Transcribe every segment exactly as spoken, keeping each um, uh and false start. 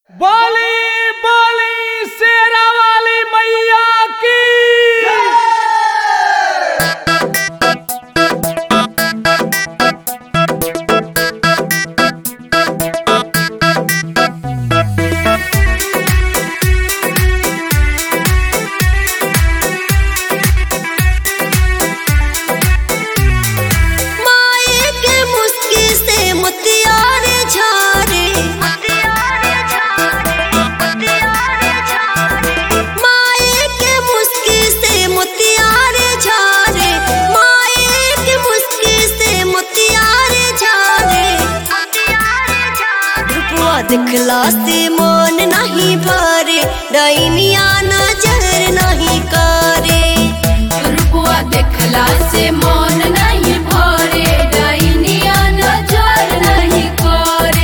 बोली बोली शेरा वाली मैया की। दिखला से मन नहीं भरे, डाइनिया नजर नहीं करे। रुपवा देखला से मन नहीं भरे, डाइनिया नजर नहीं करे।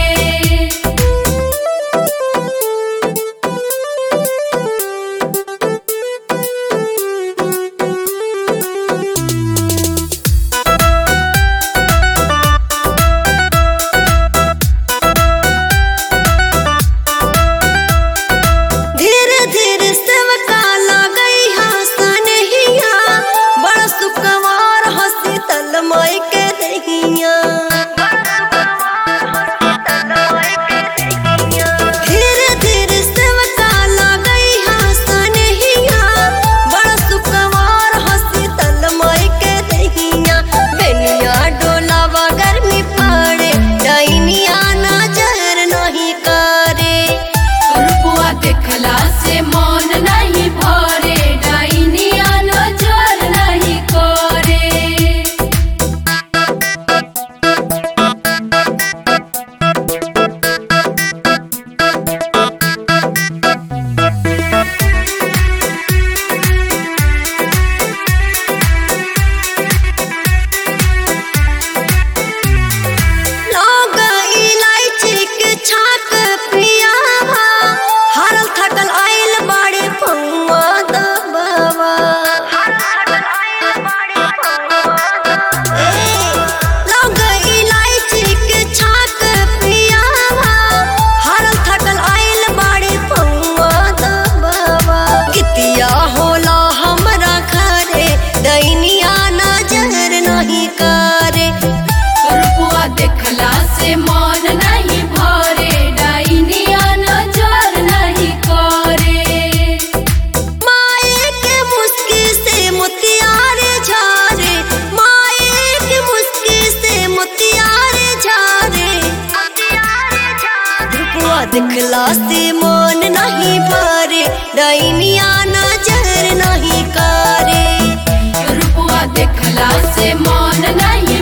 देखला से मन नहीं भरे, डाइनिया नजर नहीं करे। देखला से मन नहीं भरे, डाइनिया नजर नहीं करे। माए के मुस्की से मोतियारे झारे, माए के मुस्की से मोतियारे झारे। रुपवा देखला से मन नहीं भरे, डाइनिया नजर नहीं करे। रुपवा देखला से मन नहीं